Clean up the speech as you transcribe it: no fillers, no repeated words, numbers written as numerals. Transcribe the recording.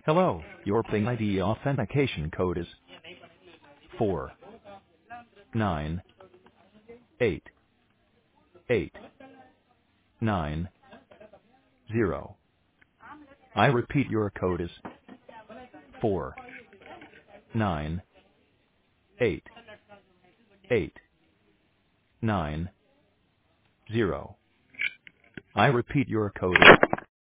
Hello, your Ping ID authentication code is 498890. I repeat, your code is 498890. I repeat, your code is